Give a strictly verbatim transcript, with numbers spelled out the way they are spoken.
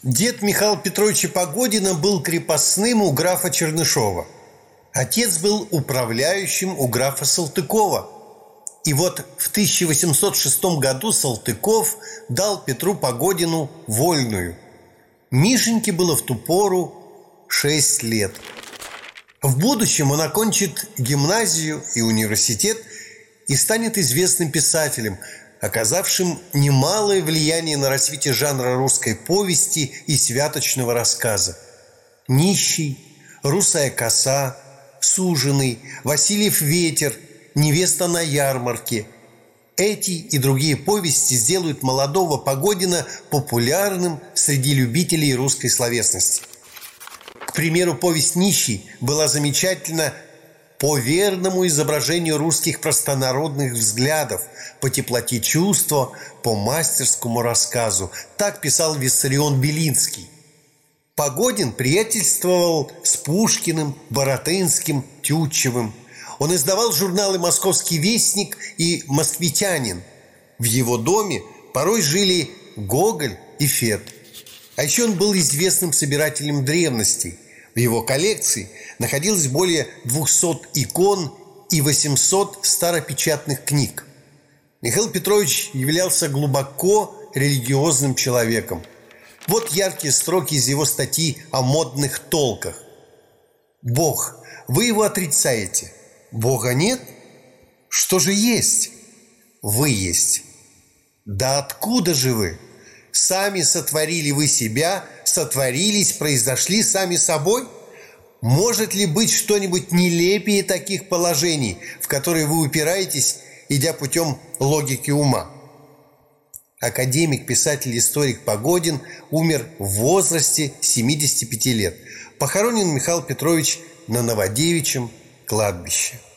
Дед Михаила Петровича Погодина был крепостным у графа Чернышова. Отец был управляющим у графа Салтыкова. И вот в тысяча восемьсот шестом году Салтыков дал Петру Погодину вольную. Мишеньке было в ту пору шесть лет. В будущем он окончит гимназию и университет и станет известным писателем, оказавшим немалое влияние на развитие жанра русской повести и святочного рассказа. «Нищий», «Русая коса», «Суженый», «Васильев ветер», «Невеста на ярмарке». Эти и другие повести сделают молодого Погодина популярным среди любителей русской словесности. К примеру, повесть «Нищий» была замечательна по верному изображению русских простонародных взглядов, по теплоте чувства, по мастерскому рассказу. Так писал Виссарион Белинский. Погодин приятельствовал с Пушкиным, Баратынским, Тютчевым. Он издавал журналы «Московский вестник» и «Москвитянин». В его доме порой жили Гоголь и Фет. А еще он был известным собирателем древностей. В его коллекции находилось более двухсот икон и восьмисот старопечатных книг. Михаил Петрович являлся глубоко религиозным человеком. Вот яркие строки из его статьи о модных толках. «Бог, вы его отрицаете. Бога нет? Что же есть? Вы есть. Да откуда же вы? Сами сотворили вы себя, сотворились, произошли сами собой? Может ли быть что-нибудь нелепее таких положений, в которые вы упираетесь, идя путем логики ума?» Академик, писатель, историк Погодин умер в возрасте семидесяти пяти лет. Похоронен Михаил Петрович на Новодевичьем кладбище.